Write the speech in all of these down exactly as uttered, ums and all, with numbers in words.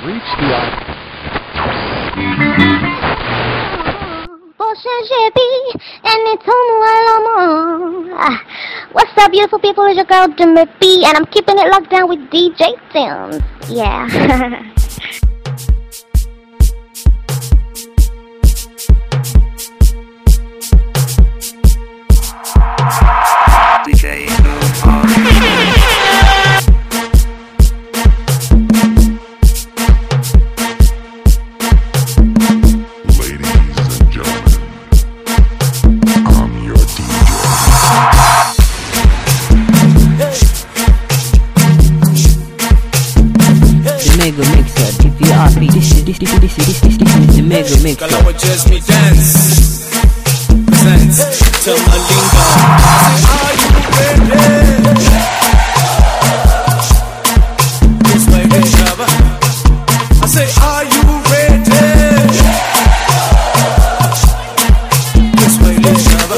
reached the island. What's up, beautiful people? It's your girl Dimmer B, and I'm keeping it locked down with D J Sims. Yeah. D J Mega Mixer, D V R P, this is this this this this this this is the Mega Mixer. Girl, I would just me dance, dance to Malinga. Are you ready? This way, this cover. I say, are you ready? This way, this cover.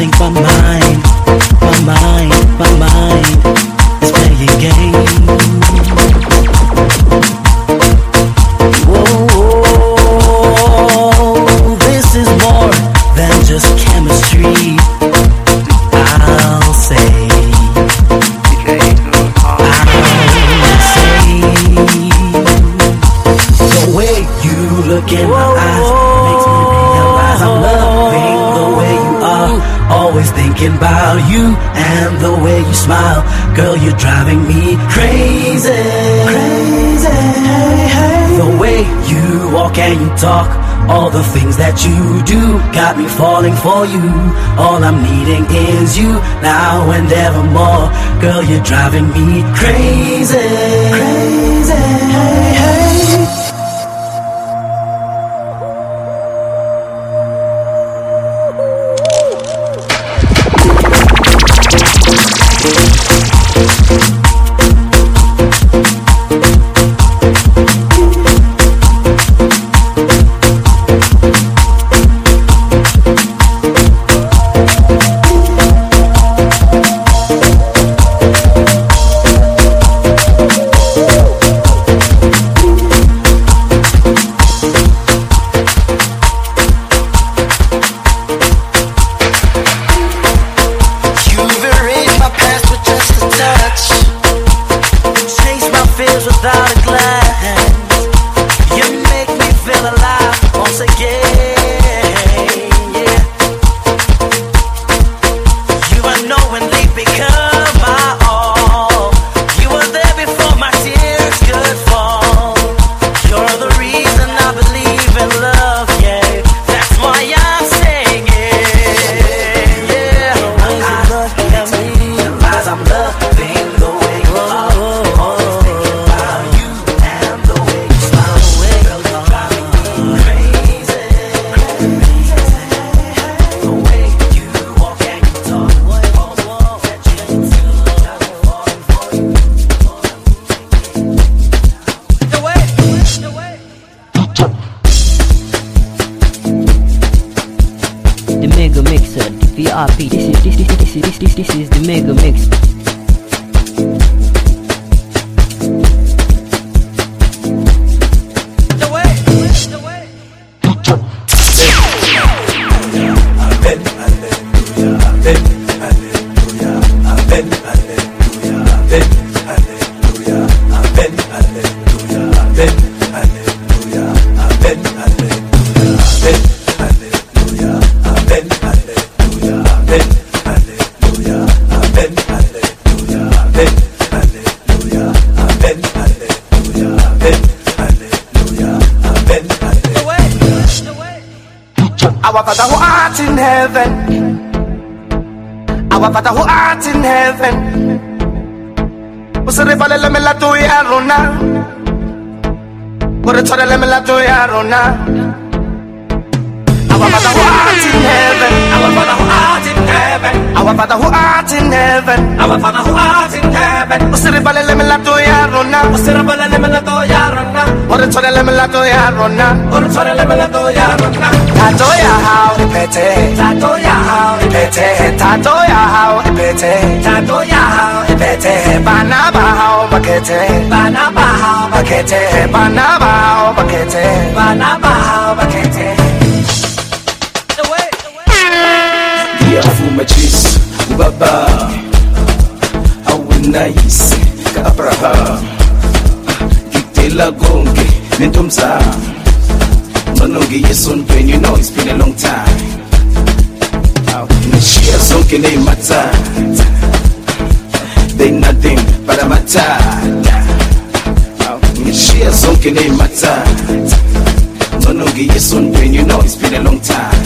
think my mind, my mind, my mind is playing games. Whoa, this is more than just chemistry, I'll say. I'll say. The way you look in my eyes makes me realize I'm loving the way you are. Always thinking about you and the way you smile. Girl, you're driving me crazy. Crazy. The way you walk and you talk, all the things that you do got me falling for you. All I'm needing is you now and evermore. Girl, you're driving me crazy. Crazy. Our Father who art in heaven, our Father who art in heaven, usiribale le melato ya rona, ore tshware le melato ya rona. Our Father who art in heaven, our Father who art in heaven, our Father who art in heaven, our Father who art in heaven, usiribale le melato ya rona, usiribale le melato ya rona, ore tshware le melato ya rona, ore tshware le melato ya rona. Tato ya hao ipete, tato ya hao ipete, tato ya hao ipete, tato ya hao ipete, bana ba hao bakete, bana ba hao bakete, bana ba hao bakete, bana ba hao bakete. Dia fuma cheese, ubaba, awu nice, ka Abraham, gitela gonge, nentomza. Manongi yeson when you know it's been a long time. Nishia sonke ne mata, they nothing but a mata. Nishia sonke ne mata, Manongi yeson when you know it's been a long time.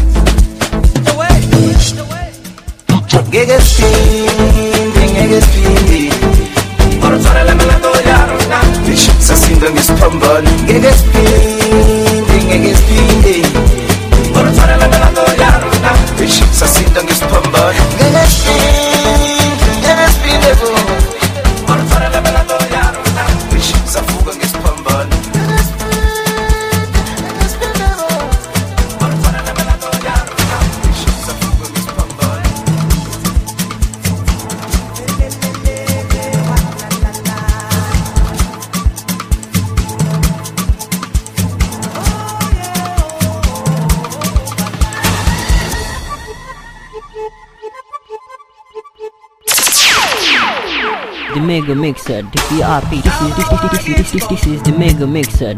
Gege spin, gege spin. Ora tore le melato ya rona. Bishop sasinda ngispambana. Gege spin, gege spin. Ora tore le melato ya rona. Bishop sasinda ngispambana. Gege spin, gege spin ego. Ora tore le melato ya rona. Bishop safuga ngispambana. Gege spin, gege spin ego. Ora tore le melato ya rona. Bishop safuga ngispambana. the Mega Mixer. D V R P. This is this this this this this this is the Mega Mixer.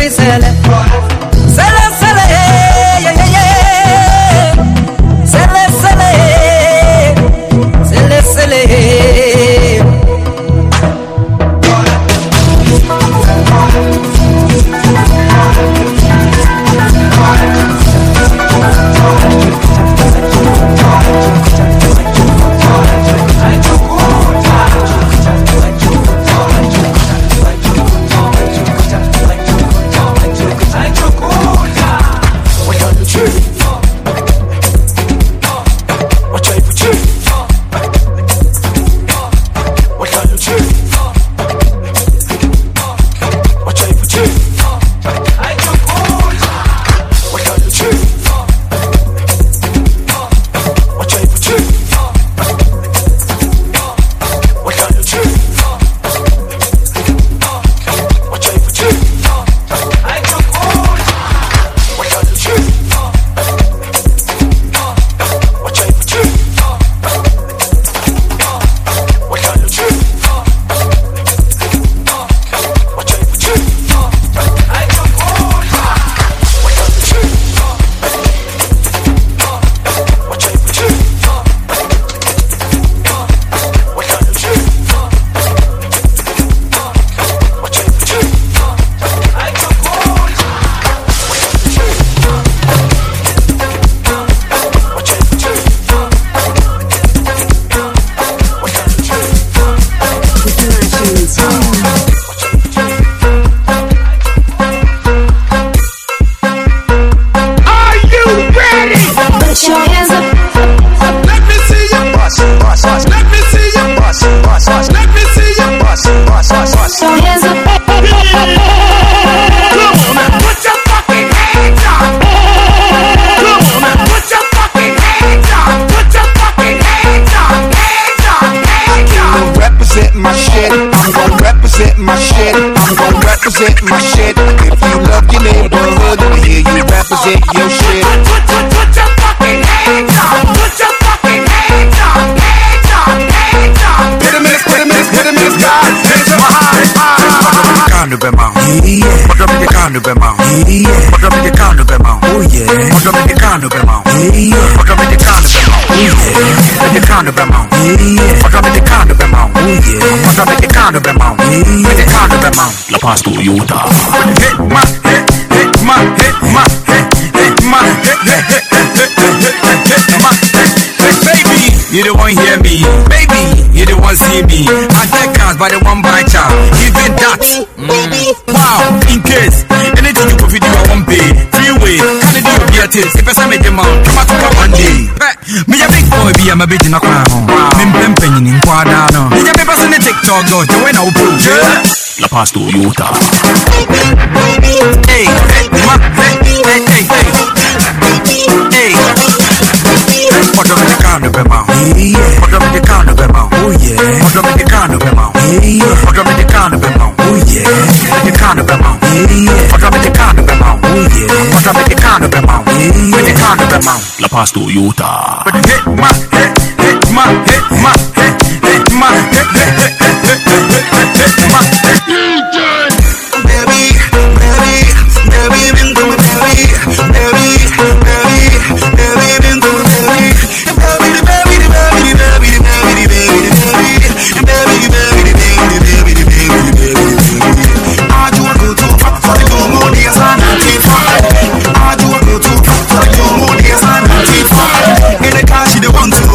baby, sell it. Sell it, sell it, yeah, yeah, yeah. Sell it, sell it. Sell it, sell it. La Paz Toyota. Hit my hit, hit my hit my hit, hit my hit, hit, hit, hit, hit, hit, hit my hit. Baby, you don't want hear me. Baby, you don't want see me. I take cars by the one by child. Even that. Mm. Wow, in case anything you put video I won't pay. Freeway, can you do your things? If I say make them out, come out to one day. Me a big boy, be a my baby in a crown. Me pimping in Quadano. Me a big person in TikTok, go to when I will yeah. La Paz Toyota. Hey, hey, ma, hey, hey, hey, hey. Hey. What up in the car, no bema? Yeah. What up in the car, no bema? Oh yeah. What up in the car, no bema? Yeah. What up in the car, no bema? Oh yeah. The car, no bema? Yeah. What up in the car, no bema? Oh yeah. What up in the car, no bema? Yeah. The car, no bema? La Paz Toyota. Hit my, hit, hit my, hit my, hit, hit my, hit, hit, hit, hit, hit, hit, hit my. Baby, baby, baby, ven con mi baby, baby, baby, baby, ven con mi baby, baby, baby, baby, baby, baby, baby, baby, baby, baby, baby, baby. I do a go to for the go more days and ninety-five. I do a go to for the go more days and ninety-five. In the car she the one to.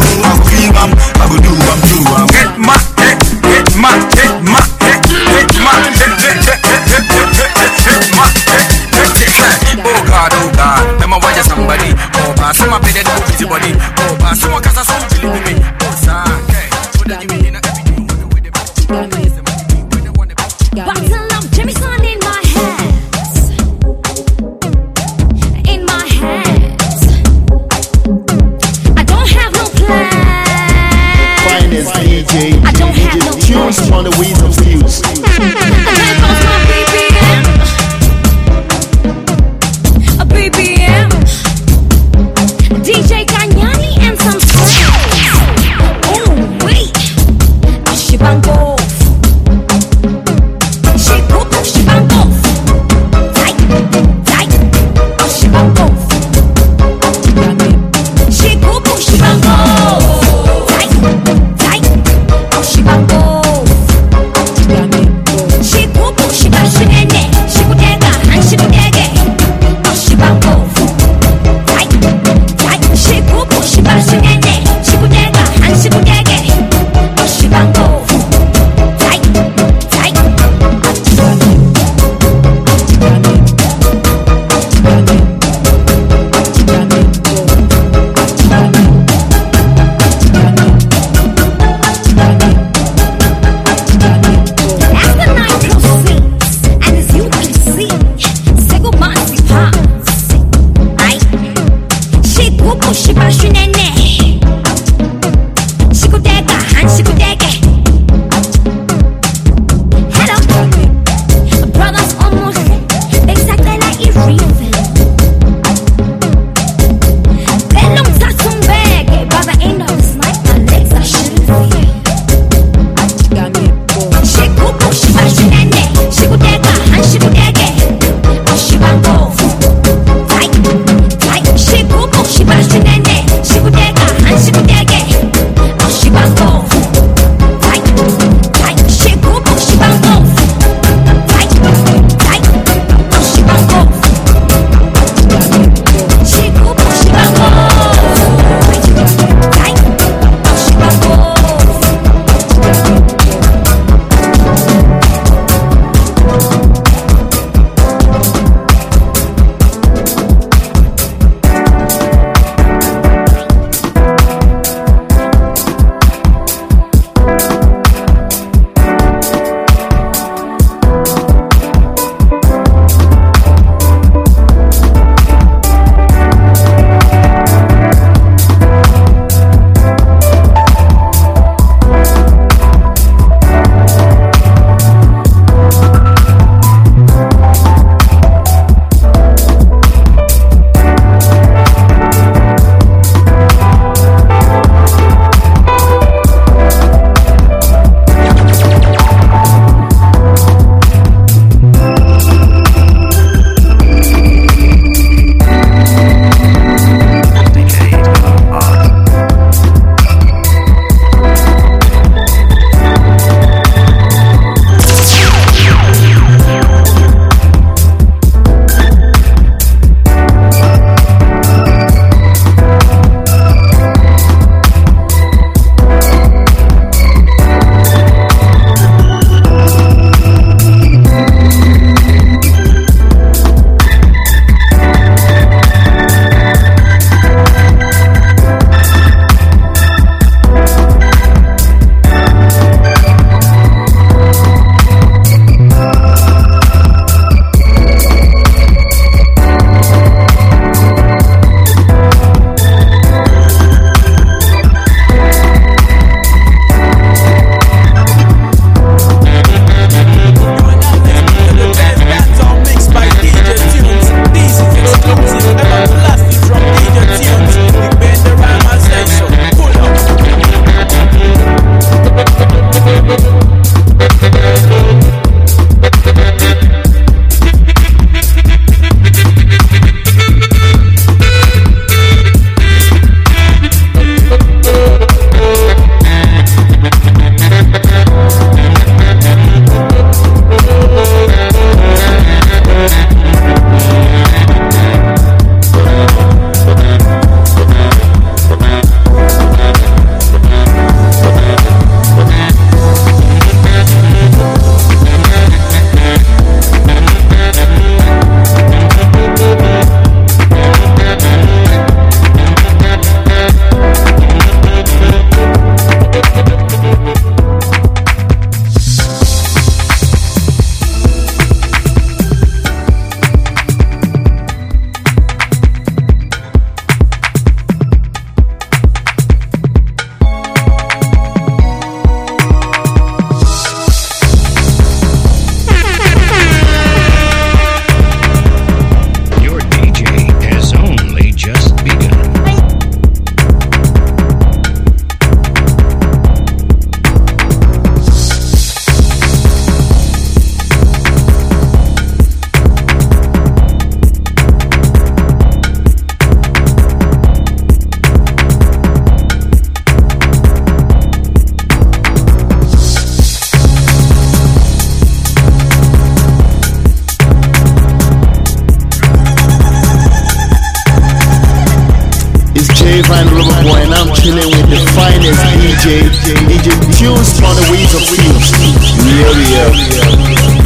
Rayvine Loverboy, and I'm chilling with the finest D J, D J Tunes on the Ways of Fuse. Yeah, yeah.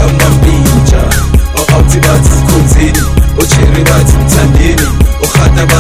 Bathi mthandeni, ukhata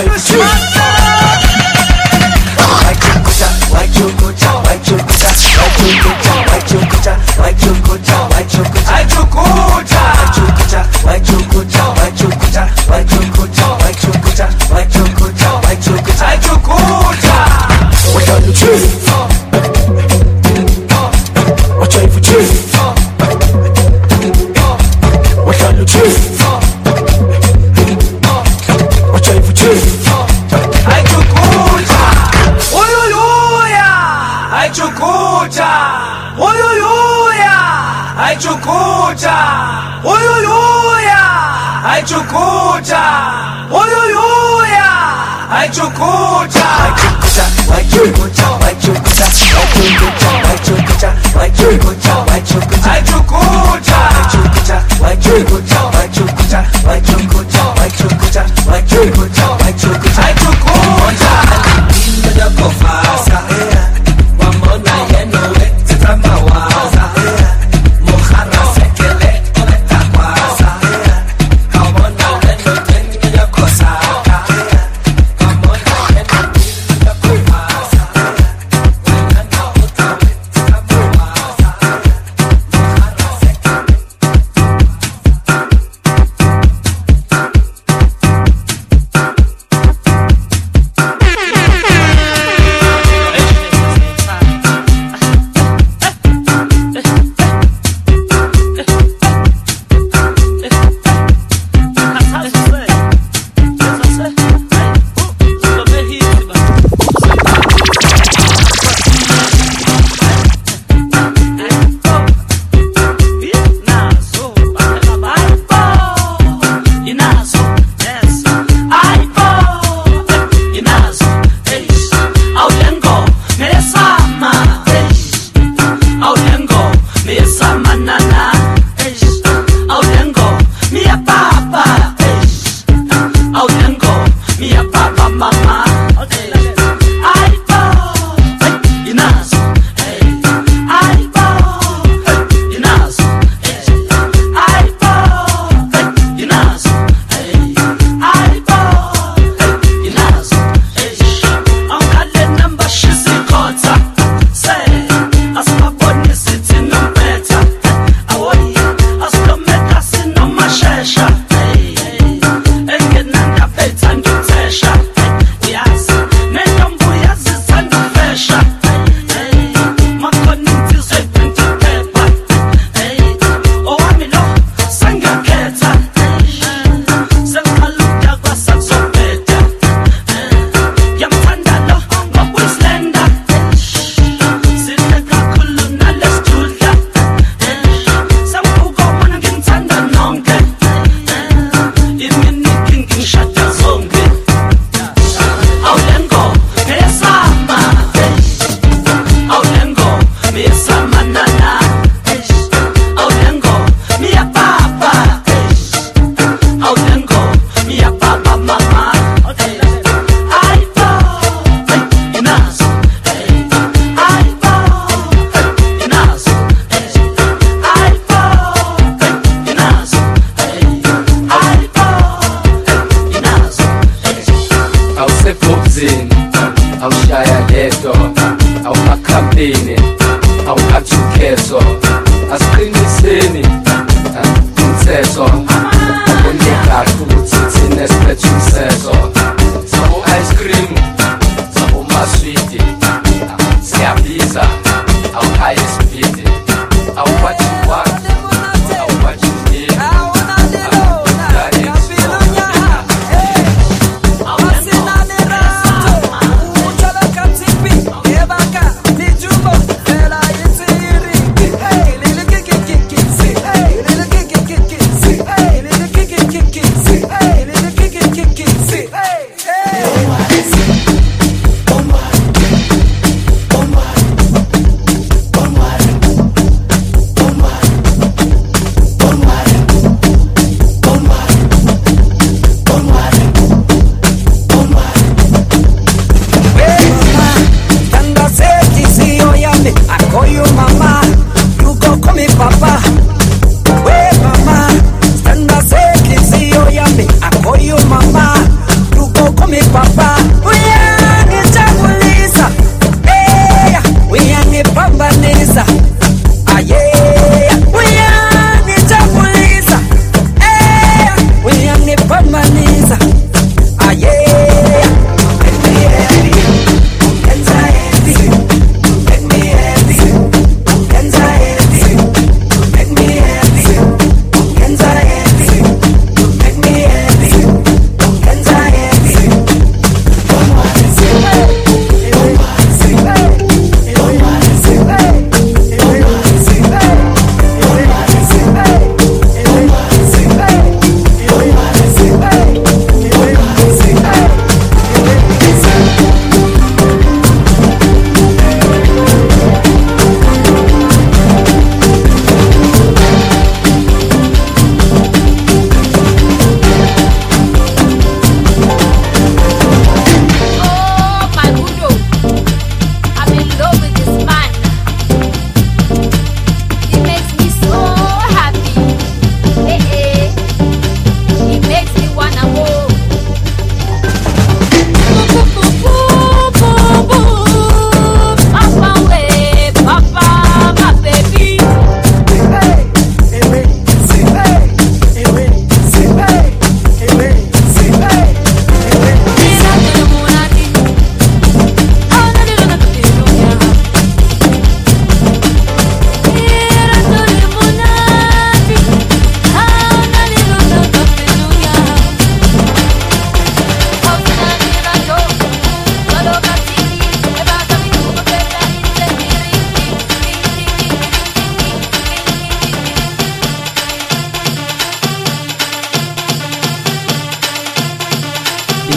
See,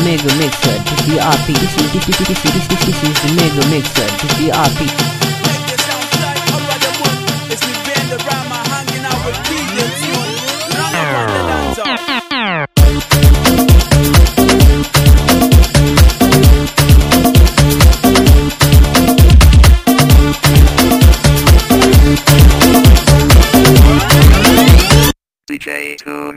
mega mixer. This is the R P. This is this is this is this is this is the mega mixer. This is the R P. It's me band around my hanging out with D J Tune. Run around the dance. D J Tune.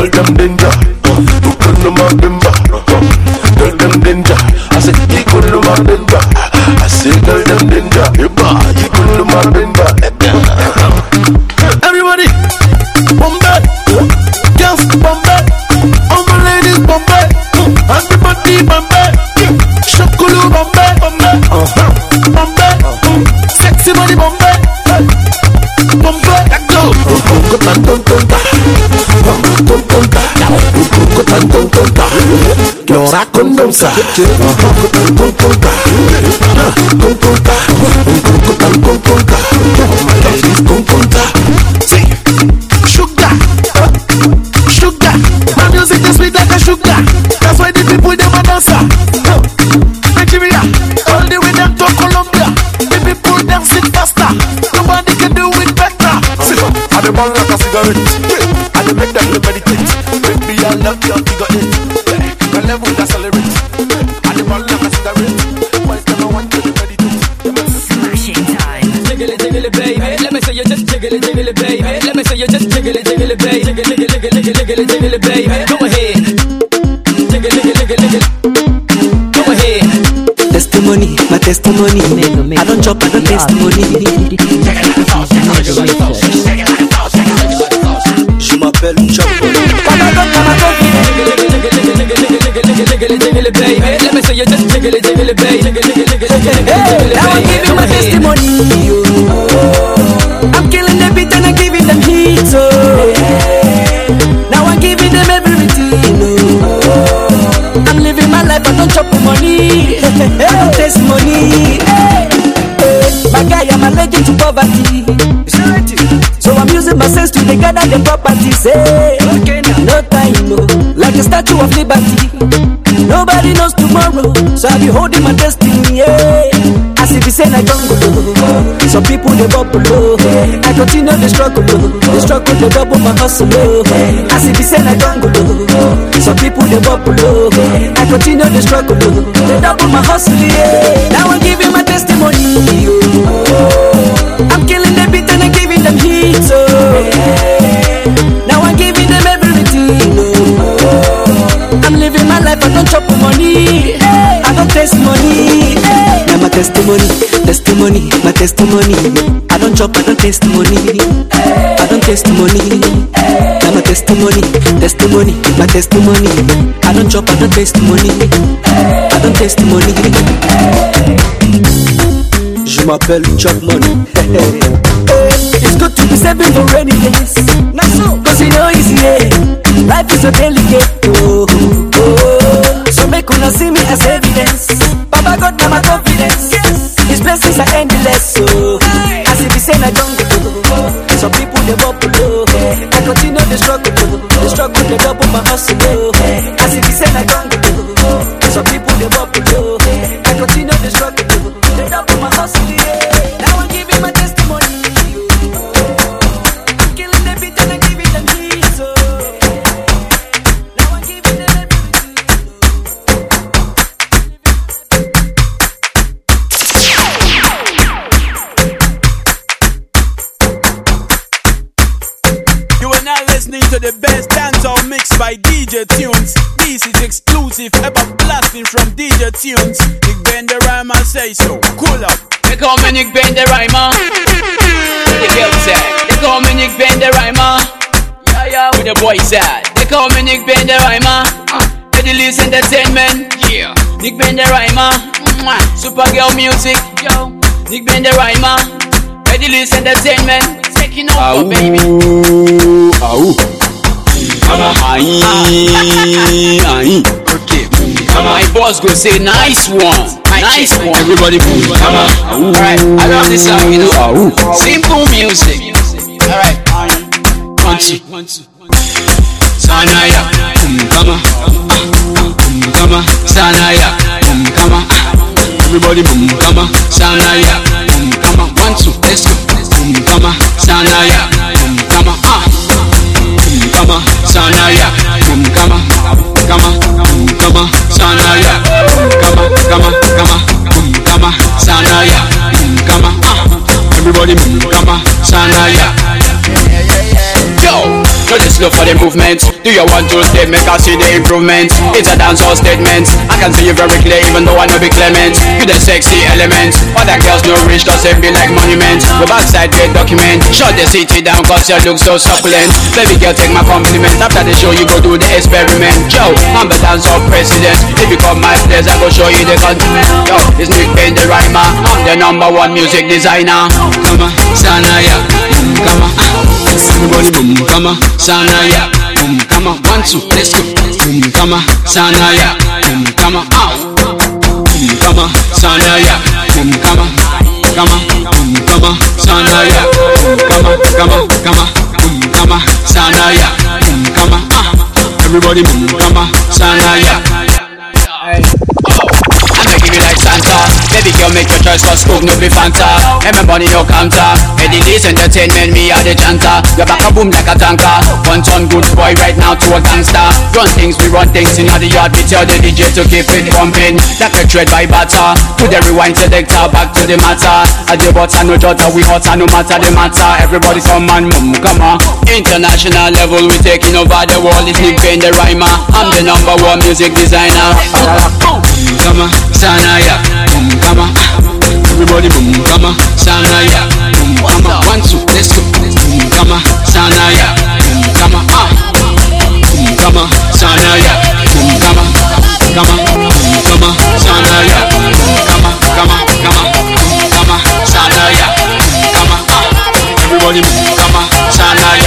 Tell them danger. I said, tan con conta. Llora con danza. Con conta. Con conta. Con con conta. My ladies con conta. See, sugar, sugar. My music is sweet like a sugar. That's why the people them a dancer. Nigeria, all the way down to Colombia. The people dancing faster. Nobody can do it better. See, I the man like a cigarette. I the make them meditate. Baby, I love your figure eight. My level is accelerate. I the man like a cigarette. Why is I want to meditate? Smashing time. Jiggle it, jiggle it, baby. Let me see you just jiggle it, jiggle it, baby. Let me see you just jiggle it, jiggle it, baby. Jiggle, jiggle, jiggle, jiggle, jiggle, jiggle it, baby. Go ahead. Jiggle, jiggle, jiggle, jiggle. Go ahead. Testimony, my testimony. I don't chop, I don't testimony. Je m'appelle Chop. Let me see you just jiggle it, jiggle it, baby. Now I'm giving my testimony. I'm killing the beat and I'm giving them heat. So now I'm giving them everything. I'm living my life, I don't chop for money. I don't taste money. My guy, I'm allergic to poverty. So I'm using my sense to the gather the properties. Hey, no time, no. Like a statue of liberty. Nobody knows tomorrow, so I'll be holding my destiny. Yeah. As if it's I don't go. Some people they bubble low. I continue the struggle. The struggle they double my hustle. As if it's I don't go. Some people they bubble low. I continue the struggle. They double my hustle. Yeah. Now I'm giving my testimony. I'm killing the beat and I'm giving them heat. So now I'm giving them everything. I'm living my life, I don't chop for money. I don't taste money. Now my testimony, testimony, my testimony. I don't chop, I don't taste money. I don't taste money. Now my testimony, testimony, my testimony. I don't chop, I don't taste money. I don't taste money. Je m'appelle Chop Money. It's good to be saving for rainy days. Not so, cause you know easy, yeah. Life is so delicate, oh, oh. So make una see me as evidence. Baba God, now my confidence. Yes. His blessings are endless, so as if he say I don't go. Some people they bubble low. I continue the struggle, the struggle they double my hustle. As if he say I don't go. Some people they bubble low. I continue the struggle, they double my hustle. Now I'm giving my testimony. I'm killing the beat and I'm giving them heat. So now I'm giving them everything. You are now listening to the best dancehall mix by D J Tunes. This is exclusive ever blasting from D J Tunes. Nick Ben the Rhymer say so. Cool up. They call me Nick Ben the Rhymer. Where the girls at? They call me Nick Ben the Rhymer. Yeah, yeah, where the boys at? They call me Nick Ben the Rhymer. Eddie's Entertainment. Yeah, Nick Ben the Rhymer. Super girl music. Yo, Nick Ben the Rhymer. Eddie's Entertainment. Taking over, baby. Aou. Aye, aye. Okay. My boss go say nice one, nice one. Everybody move. Come on. Alright, I love this song, you know. Simple music. Alright. One, two, one, two. Sanaya, come on. Come on. Sanaya, come on. Everybody move. Come on. Sanaya, come on. One, two, let's go. Come on. Sanaya, come on. Come on. Sanaya, come on. Come on, come on, Sanaya. Come on, come on, come on, come on, Sanaya. Come on, everybody move. Come on, Sanaya. Yo, show this love for the movement. Do you want to stay? Make us see the improvement. It's a dancehall statement. I can see you very clear, even though I know be clement. You the sexy element. Other girls no rich, cause they be like monument. Go backside, get document. Shut the city down, cause you look so succulent. Baby girl, take my compliment. After the show, you go do the experiment. Yo, I'm the dancehall president. If you come my place, I go show you the continent. Yo, it's Nick Ben the Rhymer. I'm the number one music designer. Come on, Sanaya. Come on, everybody boom. Come on, Sanaya. boom, come on, one, two, let's go. Boom, come on, Sanaya, boom, come on, ow. Boom, come on, Sanaya, boom, come on, come on, boom, come on, Sanaya, boom, come on, come on, come on, boom, come on, Sanaya, boom, come on, ah. Everybody boom, come on, Sanaya. I'm making you like Santa. Baby girl, make your choice for scoop, no be Fanta. And my money no counter. Eddie D's entertainment, me are the janta. Your back a boom like a tanker. One ton good boy right now to a gangster. Run things, we run things in the yard. We tell the D J to keep it pumping. Like a tread by batter. To the rewind selector, back to the matter. At the butter, no daughter, we hotter, no matter the matter. Everybody come on, mum, come on. International level, we taking over the world. It's Nick Payne, the rhymer. I'm the number one music designer. Come on, Sanaya, boom, come on. Everybody boom, come on, Sanaya, boom, come on. One, two, let's go. Boom, come on, Sanaya, boom, come on. Ah, boom, come on, Sanaya, boom, come on, come on, boom, come on, Sanaya, boom, come on, come on, come on, boom, come on, Sanaya, boom, come on. Ah, everybody boom, come on, Sanaya.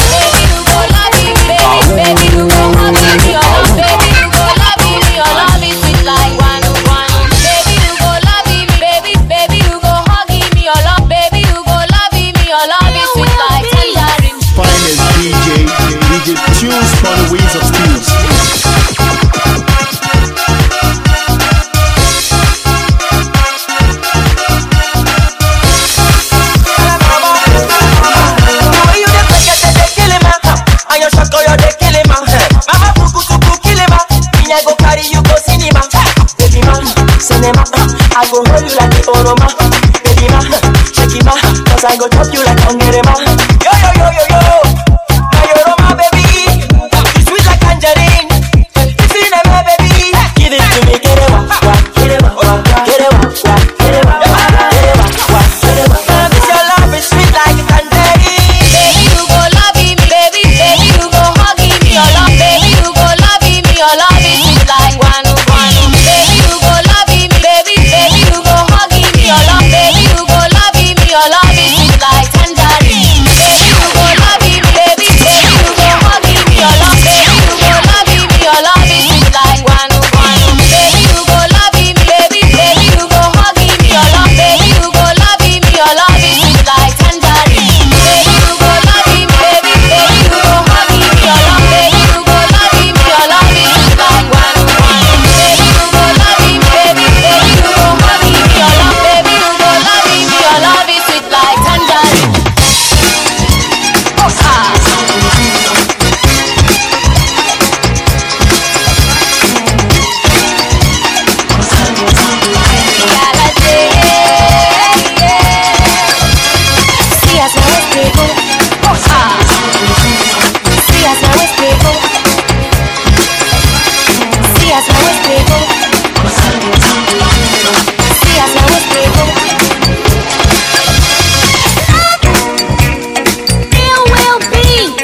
Baby, you go love me, baby, you go love me, your love is sweet like one oh one. Baby, you go love me, baby, baby, you go hug me, your love, baby, you go love me, your love is sweet like tangerine. Finest D J, D J Tunes for the Ways of Skills. I go hold you like the Oroma, baby ma, check it ma, cause I go chop you like Hungary ma. Yo yo yo yo yo, my Oroma baby, you sweet like tangerine. If you never baby, give it to me, get it wa, get it wa, get it wa, get it wa, get it wa, get it wa. Cause your love is sweet like tangerine. Baby you go love me, baby, baby you go hug me, your love, baby you go love me, your love is sweet like one oh one. Baby you go love me, baby, baby you go hug me, your love, baby you go love me, your love is sweet like tangerine. Baby you go love me, baby, baby you go hug me, your love, baby you go love me, your love is sweet like one oh one. Baby you go love me, baby, baby you go hug me, your love, baby you go love me, your love is sweet like tangerine. Baby you go love me, baby, baby you go hug me, your love, baby you go love me, your love is sweet like one oh one. Baby you go love me, baby, baby you go hug me, your love, baby you go love me, your love is sweet like tangerine. Oh ah. See as my waist they go. Oh ah. See as my waist they go. See as my waist they go. See as my waist they go. There will be.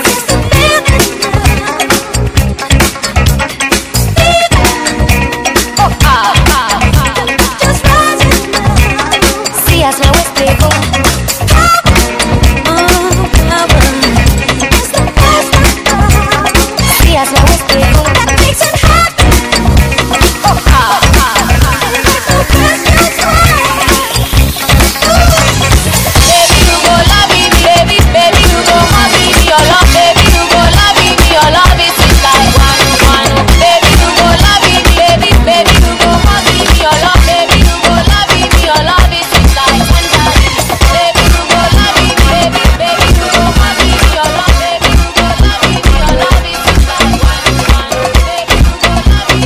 Oh ah ah. Just rising. See as my waist they go. See as my waist they go. That makes it happen. Oh ah ah. Baby you go love me, baby, baby you go hug me, your love, baby you go love me, your love is sweet like one oh one. Baby you go love me, baby, baby you go hug me, your love, baby you go love me, your love is sweet like tangerine. Baby you go love me, baby, baby you go hug me, your love, baby you go love me, your love is sweet like one oh one. Baby you go love me,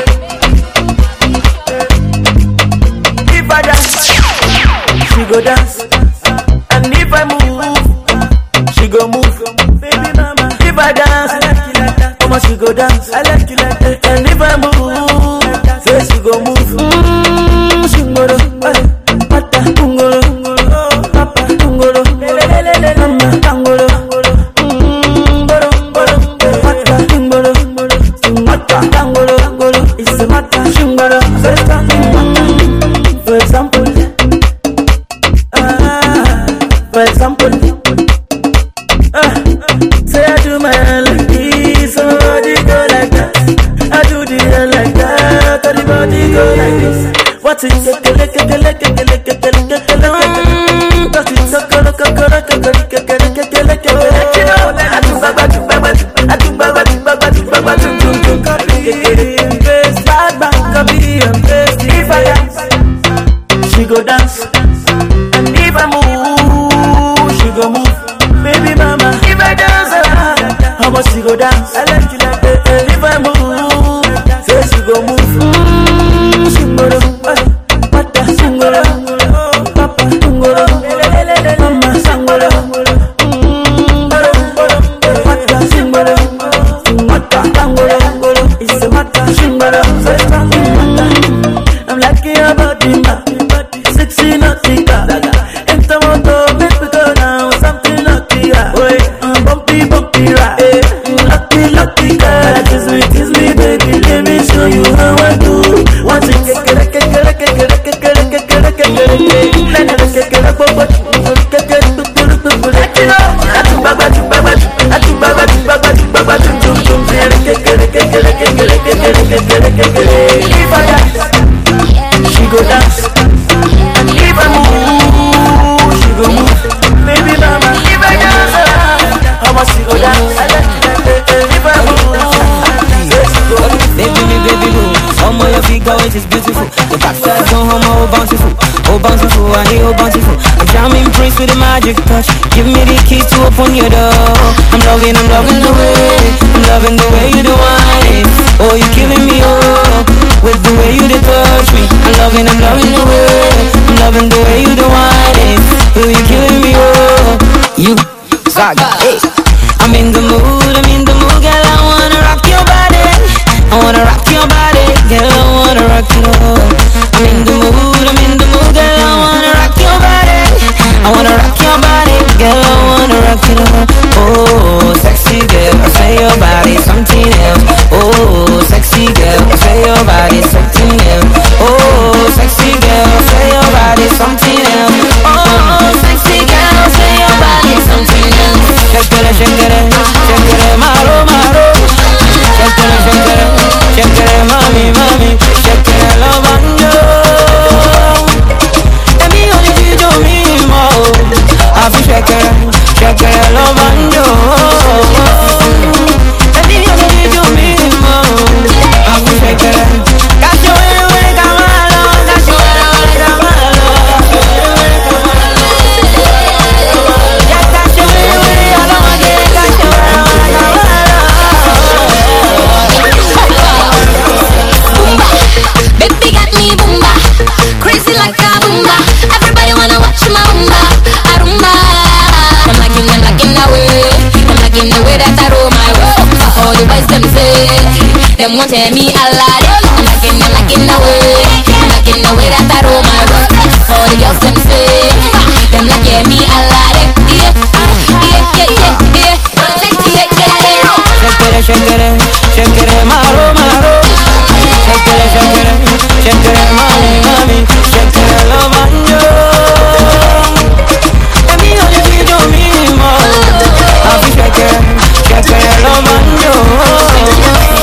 if I dance, she go dance, and if I move, she go move. Baby mama, if I dance, I like you like that. Mama, she go dance, I like you like that. And if I move, say she go move. Mmm, shingoro, pata, tungoro, papa, tungoro, mama, tangoro, mmm, boro, boro, pata, tungoro, mata, tangoro, it's a mata, shingoro, for example, for example. Ah, Touch it, lick it, lick it, lick it, lick it, lick it, lick it, lick it. Touch it, lick it, lick it, lick it, lick it, lick it, lick it, lick it. I do baba, do baba, I do baba, do baba, do baba, do do do. Copy and paste, bad bad, copy and paste. If I dance, she go dance, and if I move, she go move. Baby mama, if I dance, how much she go dance? I like you like that. And if I move, say she go move. Mm, she go move. Mata sangolo, papa sangolo, mama sangolo. Mm, mata sangolo, mata sangolo. It's a mata sangolo. I'm liking your body, ma. Sexy nautica. Enter moto, make me go now. Something nautica. Wait, um, bumpy, bumpy ride. Lucky, lucky girl. Kiss me, kiss me, baby. Let me show you how I do. One thing, get get get get get get get get get get get get get get get if I dance, she go dance. And if I move, she go move. Baby mama, if I dance, how much she go dance? If I move, she go. Baby, me, baby, boo. Oh my, your figure it is beautiful. The backside so homo, oh bountiful, oh bountiful, I hear oh bountiful. I'm charming prince with a magic touch. Give me the keys to open your door. I'm loving, I'm loving the way, I'm loving the way you do it. Oh, you killing me, oh, with the way you do touch me. I'm loving, I'm loving the way, I'm loving the way you do it. Oh, you killing me, oh, you saga. Hey, I'm in the mood, I'm in the mood, girl. I wanna rock your body. I wanna rock your body, girl, I wanna rock you. I'm in the mood, I'm in the mood, girl, I wanna rock your body. I wanna rock your body, girl, I wanna rock you. Oh, sexy girl, I say your body something else. Oh, sexy girl, I say your body something else. Oh, sexy girl, I say your body something else. Oh, sexy girl, I say your body something else. Shakira, shakira, shakira, maro, maro. Shakira, shakira, shakira, mami, mami. Shakira, love and joy. And me only you do me more. I feel shakira, shakira, love and joy. And me only you do me more. I feel shakira. Got you in the way, come on, got you in the way, come on. Yeah, got you in the way, I don't want to get, got you in the way, come on. Baby got me boomba, crazy like a boomba. Everybody wanna watch my boomba, a rumba. I'm liking, I'm liking the way, I'm liking the way that I roll my way. All the boys them say, them want to me a lot. I'm liking, I'm liking the way, I'm liking the way that I roll my way. All the girls them say, them like me a lot. Yeah, yeah, yeah, yeah, yeah. Shakira, shakira, shakira, maro, maro. Shakira, shakira, shakira, mami, mami. Shakira, love and joy. And me only you do me more. I feel shakira, shakira, love and joy.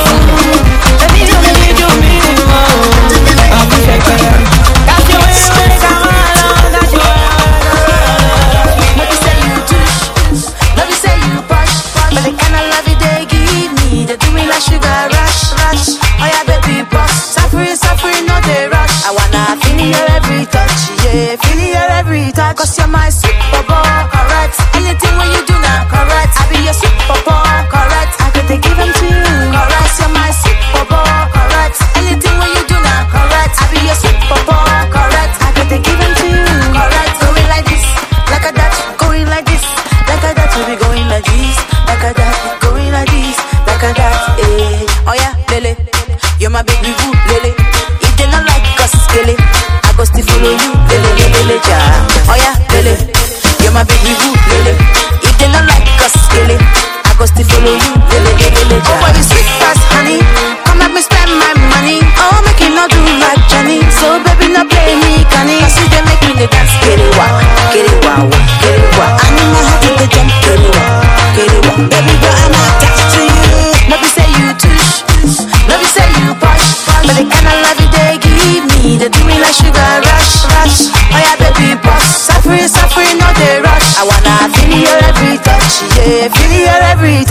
And me only you do me more. I feel shakira. Got you in the way, come on, got you in the way. Let me say you touch, let me say you push, but the kind of love you they give me, they do me like sugar rush, rush. Oh yeah, baby, boss, suffering, suffering, no they rush. I wanna feel your every touch, yeah, feel your every touch. Cause you're my super boy, correct. Anything when you do now, correct. I be your super boy, correct. I could take give them to you, correct. You're my super boy, correct. Anything when you do now, correct. I be your super boy, correct. I could take give them to you, correct. Going like this, like a that, going like this, like a that. We be going like this, like a that, going like this, like a that. Eh. Oh yeah, Lele, you're my baby boo, Lele. If they not like us, Lele, I go still follow you, Lele, Lele, Lele, ja. Oh yeah, Lele, you're my baby boo, Lele. If they not like us, Lele, I go still follow you, Lele, Lele, Lele, ja. Oh, but you sweet as honey, come let me spend my money. Oh, make it not do like Johnny. So baby, not play me, canny. Cause you they make me the dance, get it wow, get it wow, get it wow. I know my heart to the jump, get it wow, get it wow. Baby, girl, I'm attached to you. Let me say you touch, let me say you push, but the kind of love you they give me, they do me like sugar.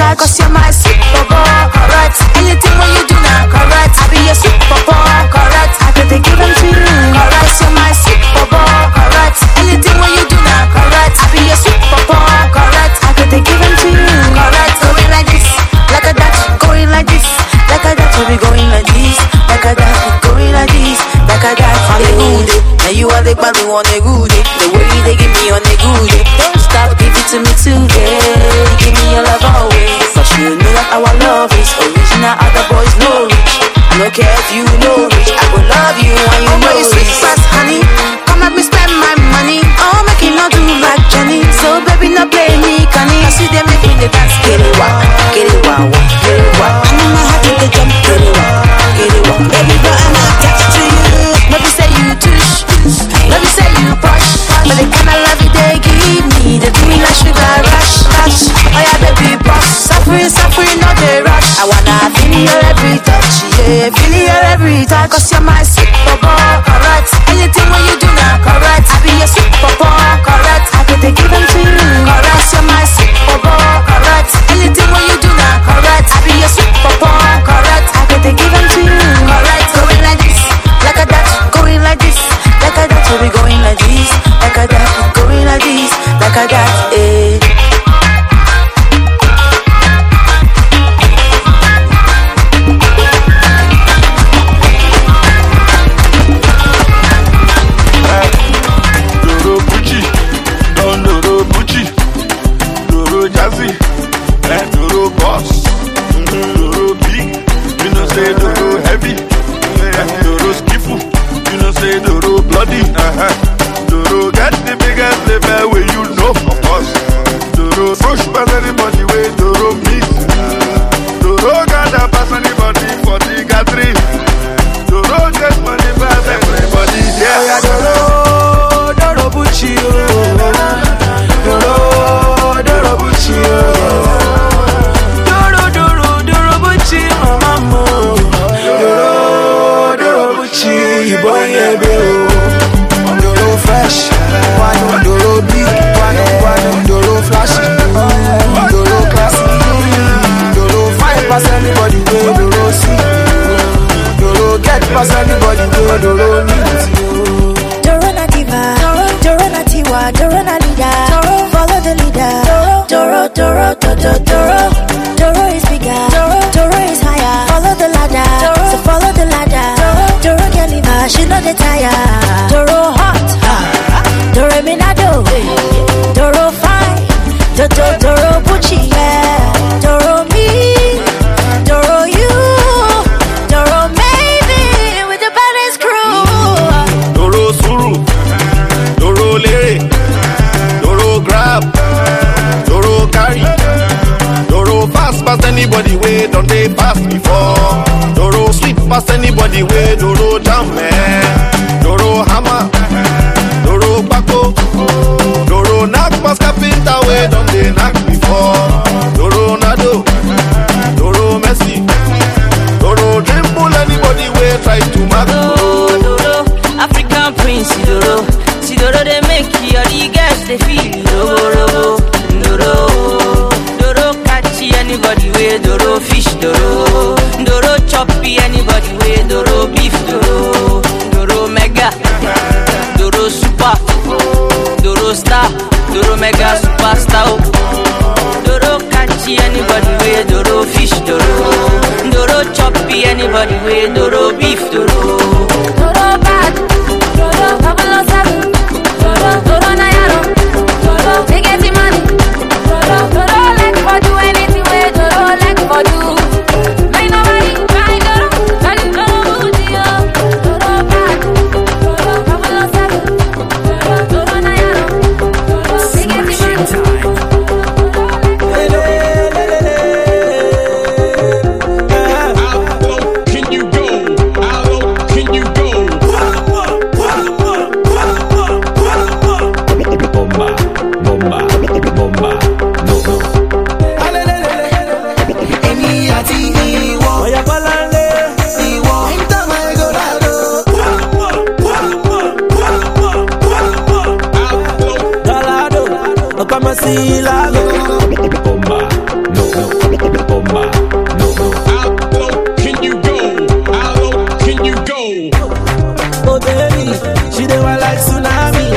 die, cause you're my super boy, correct. Anything when you do now, correct. I be your super boy, correct. I could they give them to you, correct. You're my super boy, correct. Anything when you do now, correct. I be your super boy, correct. I could they give them to you, correct. Going like this, like a that, going like this, like a that. We be going like this, like a that, going like this, like a that. On the good day, now you are the man who on the good day. The way they give me on the good day, don't stop, give it to me today. Give me your love always, cause you know that our love is original. Other boys know rich. I don't care if you know rich, I will love you when you know rich. Sweet fast honey, come let me spend my money. Oh, make it not do like Johnny. So baby, not play me, Connie. I see them make me the dance. Get it wow, get it wow, get it wow. I'm in my heart to the jump. Get it wow, get it wow. Baby, but I'm attached to you. Let me say you tush, let me say you push. But the kind of love you they give me, they do me like sugar rush, rush. Oh yeah, baby, boss. Suffering, suffering, not the rush. I wanna feel your every touch, yeah. Feel your every time, cause you're my super boy, correct. Anything when you do now, correct. I be your super boy, correct. I could they give them to you, correct. You're my super boy, correct. Anything when you do now, correct. I be your super boy, correct. I could they give them to you, correct. Going like this, like a that, going like this, like a that. So we going like this, like a that, going like this, like a that, eh. Bloody, uh-huh. Doro get the biggest level where you know of us. Doro push past anybody where Doro meet. Doro got that pass anybody for the gathering. Doro get money pass everybody. Yeah, yeah, Doro, Doro Bucci, Doro, Doro Bucci, Doro, Doro, Doro Bucci, mama, Doro, Doro Bucci, boy, yeah, baby. Fresh, one Doro big, one one Doro flashy, Doro classy, Doro five pass anybody go Doro see, Doro get pass anybody go Doro meet. Doro na diva, Doro na tiwa, Doro na leader, follow the leader. Doro, Doro, Doro, Doro, Doro is bigger, Doro is higher. Follow the ladder, so follow the ladder. Doro can leave her, she know the tire. Doro hot. Doro Minado, Doro fine, Doro Doro Bucci, yeah. Doro me, Doro you, Doro maybe with the baddest crew. Doro Suru, Doro Lere, Doro Grab, Doro Carry, Doro fast past anybody way don't they pass before. Doro sweet past anybody way Doro jam man, Doro hammer. Doro Paco, Doro knock past carpenter way don't they knock before. Doro Nado, Doro Messi, Doro dribble anybody way try to mark. Doro, Doro, African Prince, Doro, see Doro they make you all the girls they feel. Doro, Doro, Doro catchy anybody way Doro fish. Doro, Doro choppy anybody way Doro beef. Doro, Doro mega. Doro super, Doro star, Doro mega superstar. Doro catchy anybody way Doro fish. Doro, Doro choppy anybody way Doro beef. Doro, Doro bad, Doro double oh seven, Doro Doro Nayaro, Doro they get the money. Doro Doro like for do anything way Doro like for do. I know money, I Doro, I Doro Bucci, Doro bad, Doro double oh seven. Doro Nayaro, Doro they get the money. How low can you go? How low can you go? Bomba, bomba, bomba, no, no. Emi ati iwo, oya balande, iwo, enta my golado. Golado, okama si lago. Bomba, no, no.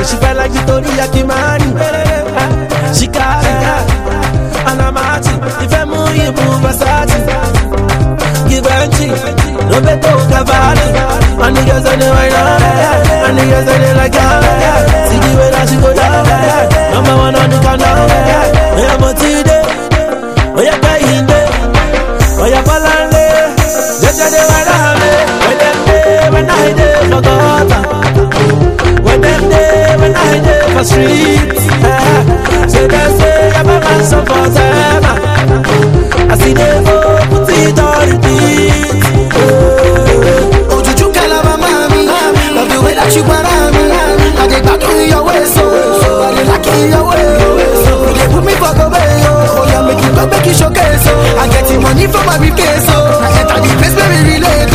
She felt like Victoria Kimani. She got it, and I'm at it. If I move, you move Versace. Give her cheek, Roberto Cavalli. And the girls on the right now, and the girls on the like that. See the way that she go down. Number one on the countdown. Oh yeah, Motide. Oh yeah, Kahinde. Oh yeah, Palande. Just the way that me. When them day, when I day for gutter. When them day, when I day for streets. Say they say I'm a man so for them. I see them go put it on repeat. Oh, did you call her mommy? Love the way that you want me. I get back in your way, so I get like in your way. So they put me for the way. Oh, yeah, make you go, make you showcase. So I get the money from my briefcase. So I enter the place where we relate.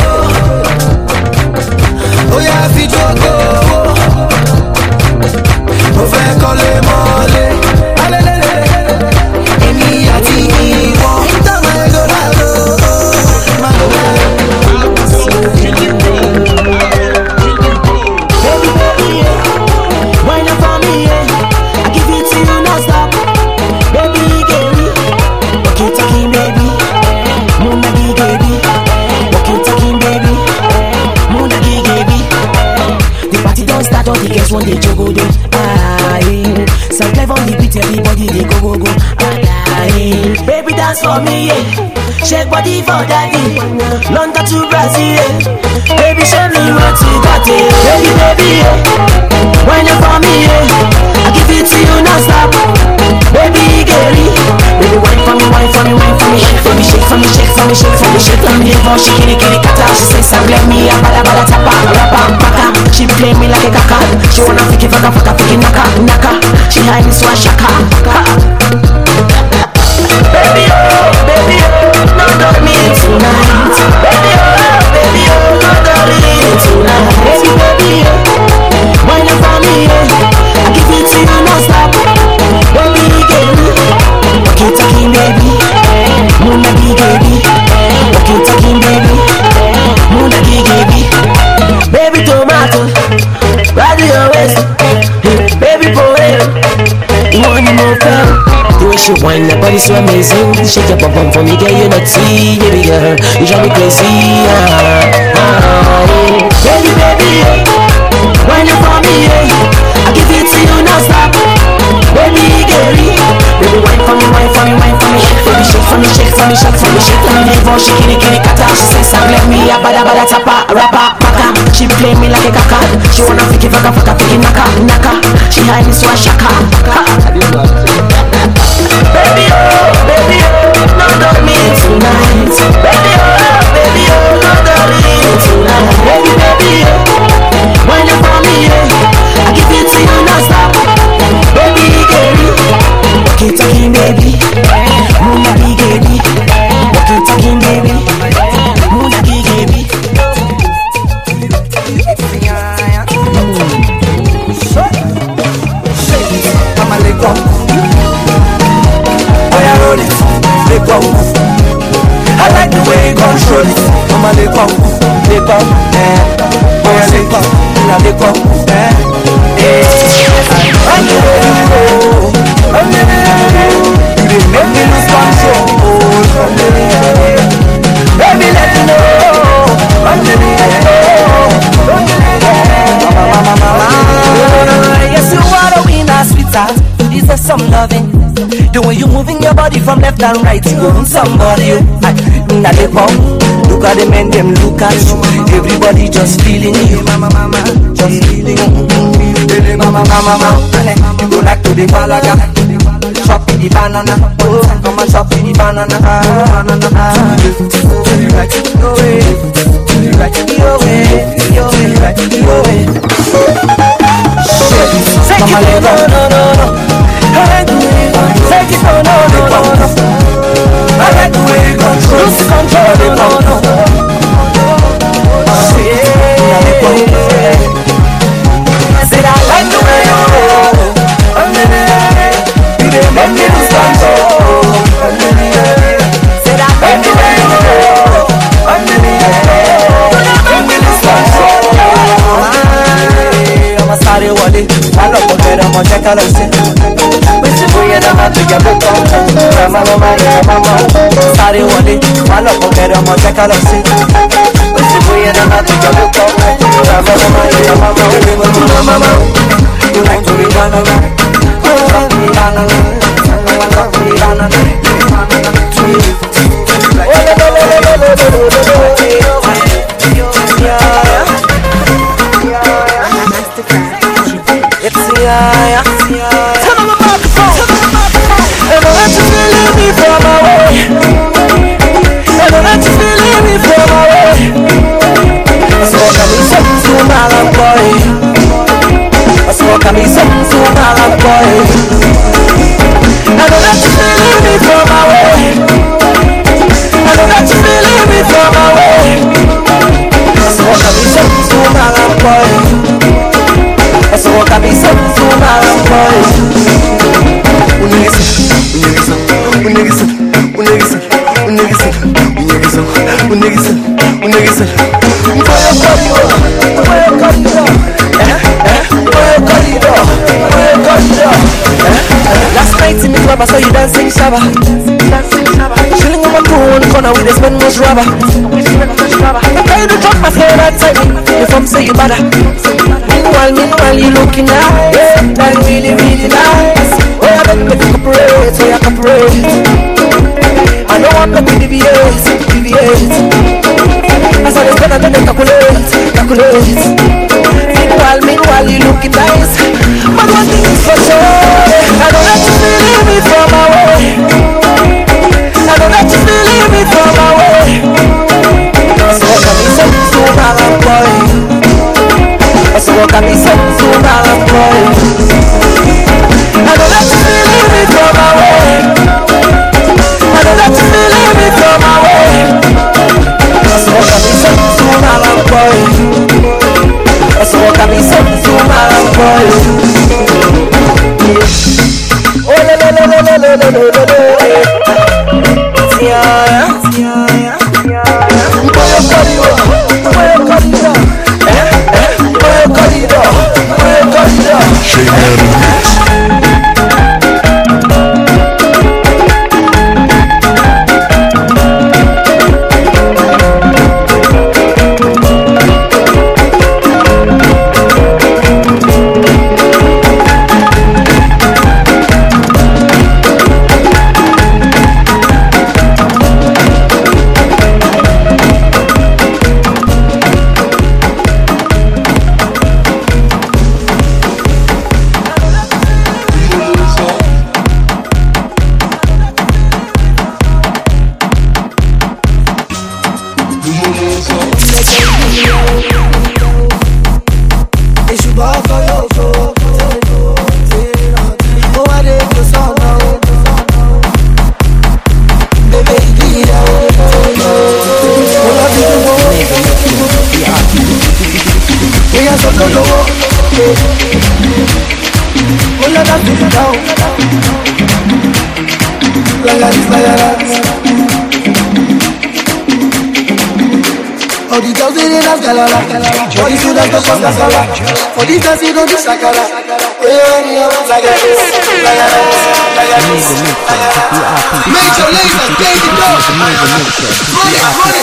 Oh, yeah, I feel you go. Oh, fẹ́ kọ́lé mọ́lé. Èmi àti ìwọ ń tọ́ máa lọ lálọ́. Baby, baby, yeah. Wine up for me, yeah. I give it to you non-stop. Baby, baby. Okay, talking, baby. Muna baby. Okay, talking, baby. Muna baby. The party don't start all the girls one day jogo do. Aye. Some live on the beat, everybody they go go go. Aye. Baby, dance for me, yeah. Shake body for daddy. London to Brazil, yeah. Baby, show me what you got, yeah. Baby, baby, yeah. Wine up for me, yeah. I give it to you non-stop. Baby, girlie. Baby, wine for me, wine for me, wine for me. For me, shake for me, shake for me, shake for me, shake for me. Before she kitty kitty kata, she say some let me a bada bada tapa, rapa, paka. She play me like a kaka. She wanna fiki faka faka fiki naka, naka. She hide me so I shaka. Baby, oh, baby, oh, no, don't me tonight. Baby, oh, baby, oh, no, don't me tonight. Baby, baby, oh, wine up for me, yeah. I give it to you non-stop. Baby, baby, okay, talking, baby. Muna baby, okay, talking, baby. Muna baby, baby tomato, ride your waist, baby potato. You want more fun? The way she whine, your body so amazing. Shake your bum bum for me, girl, you not see, baby girl, you drive me crazy. Ah, ah, yeah. Baby, baby, yeah. Whine up for me, yeah. I give it to you non-stop. Baby, girlie, baby, whine for me, whine for me, whine for me. Baby, shake for me, shake for me, shake for me, shake for me. Before she kitty kitty kata, she say some let me a bada bada tapa, rapa, paka. She play me like a kaka. She wanna fiki faka faka fiki naka, naka. She hide me so I shaka. Baby, oh, baby, oh, no, don't me tonight. Baby, oh, baby, oh, no, don't me tonight. Baby, baby, oh, wine up for me, yeah. I give it to you non-stop. Baby, girlie, okay, talking, baby. Muna baby, okay, talking, baby. Muna baby. I'ma let go. Oh yeah, roll it, let go. I like the way you control it. I'ma let go, let go, eh. Oh yeah, let go, now let go, eh. Eh. I like the way you go. Oh yeah, you didn't make me lose control. Oh yeah, baby, let me know. Oh yeah, yes you are a winner, sweetheart. You deserve some loving. The way you moving your body from left and right, you own somebody. Now they come, look at the men, them look at you. Everybody just feeling you, mama, mama, just feeling you, mama, mama, mama. You go like to the balaga, chop the banana, oh, come and chop the banana, banana. To the right, go away, to the right, go away, go away, go away. Take it, no, no, no, no. I like the way you control. Take it, no, no, no, no, no. I like the way you control. Lose control, no, no, no. Said I like the way you roll. You didn't make me lose control. Said I like the way you roll. You didn't make me lose control. I'm a Sáré wọlé, wà lọ́pọ̀ kẹrẹ ọmọ jẹ́ ká lọ sí. Pèsè bóyá náà máa tó jẹ́ pé kọ́. Ràmá mama yẹ mama. Sáré wọlé, wà lọ́pọ̀ kẹrẹ ọmọ jẹ́ ká lọ sí. Pèsè bóyá náà máa tó jẹ́ pé kọ́. Ràmá mama yẹ mama. Mama mama, you like to be banana. You like to be banana. You like to be banana. It's yeah, yeah. Turn on the microphone. And don't let you feel leave me from my way. And don't let you feel leave me from my way. So can we something to my love boy? So can we something to my love boy? And don't let you feel leave me from my way. And don't let you feel leave me from my way. So can we something to my love boy? So can we something to my love boy? Unigisa, unigisa, unigisa, unigisa, unigisa, unigisa, unigisa, unigisa. Fire corridor, fire corridor, eh, eh, fire corridor, fire corridor, eh, eh. Last night in the club I saw you dancing shabba, dancing shabba. Chilling on my pool in the corner with this man was rubber. I try to drop my phone outside me, if I'm say you better. Meanwhile, meanwhile you looking nice, yeah, like really, really nice. Oh, I bet me cooperate, so you cooperate. I know I'm not deviate, deviate. As I was gonna then calculate, calculate. Meanwhile, meanwhile you looking nice. But one thing is for sure, I don't let you feel leave me from my way. I don't let you feel leave me from my way. So can we send to my love boy? So can we send to my love boy? I don't let you feel leave me from my way. I don't let you feel leave me from my way. So can we send to my love boy? So can we send to my love boy? Oh la la la la la la la la la. Yeah, yeah, yeah. Boy corridor, boy corridor, eh eh, boy corridor, boy corridor. All the girls in the dance galala, all the students go for the sala, all the dancing go to sakala. Major Lazer, Daisy Dog, run it, run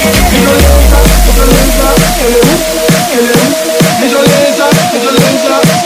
Major Lazer, Major Lazer,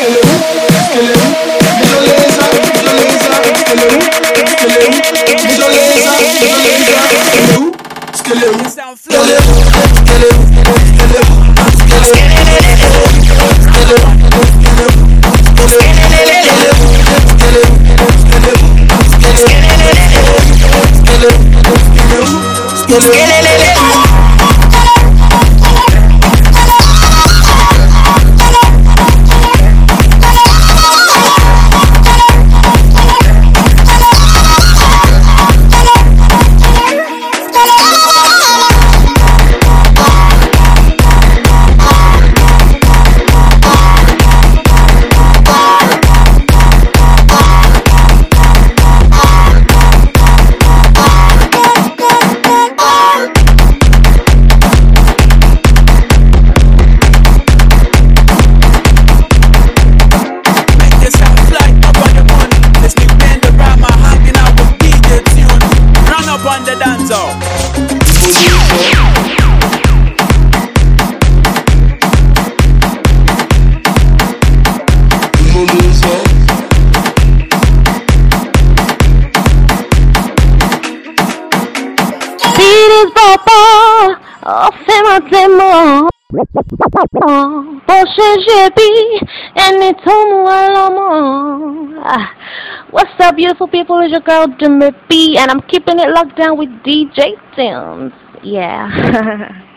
What's up, beautiful people? It's your girl Jimmy B, and I'm keeping it locked down with D J Sims. Yeah.